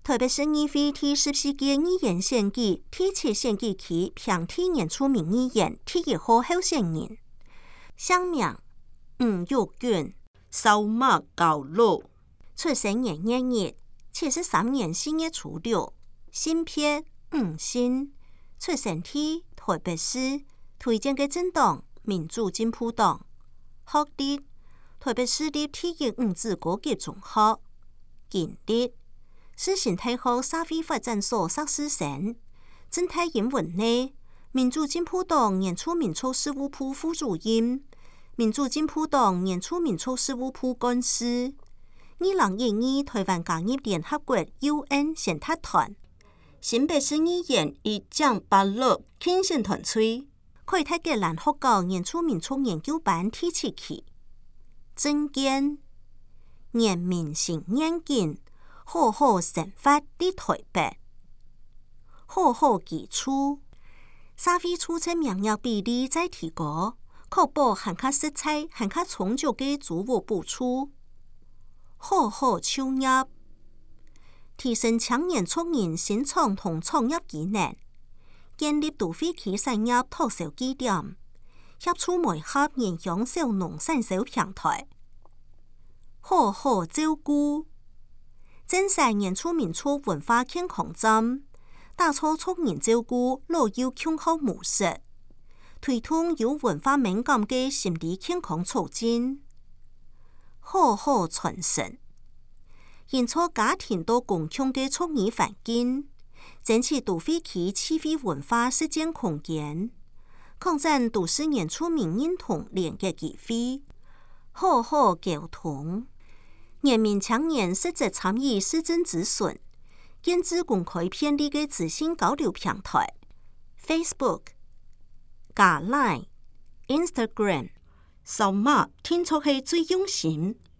特别是议会第14届议员选举第7选举期平替年出名议员第1号候选人，姓名吴玉娟，扫码高路，出生年2月，73年4月初6，性别吴姓，出生地台北市，推荐的政党民主进步党，学历台北市立第一女子高级中学，经历世新大学社会发展所硕士生，正太英文内民主进步党原住民族事务部副主任，民主进步党原住民族事务部干事，2012台湾加入联合国 UN 选特团，新北市议员以蒋八乐竞选团队，开泰格兰学校原住民族研究班第7期，政见人民新眼镜，好好生活在台北，好好基礎，社會促進民藥比例再提高，確保含較實在、含較充足的租屋補助，好好就業，提升青年促進新創同創業技能，建立都會區產業拓銷據點，協助媒合影響小農產銷平台，好好照顧。增設原住民族文化健康站，打造促人照顧老幼健康模式，推動有文化敏感的心理健康促進，好好傳承，營造家庭到共享的創意環境，爭取都會區氣味文化實踐空間，擴展都市原住民認同連結機會，好好溝通。人民青年實際參與市政諮詢，建置公開便利的資訊交流平台 ，Facebook、加 Line、Instagram，掃碼聽出係最用心，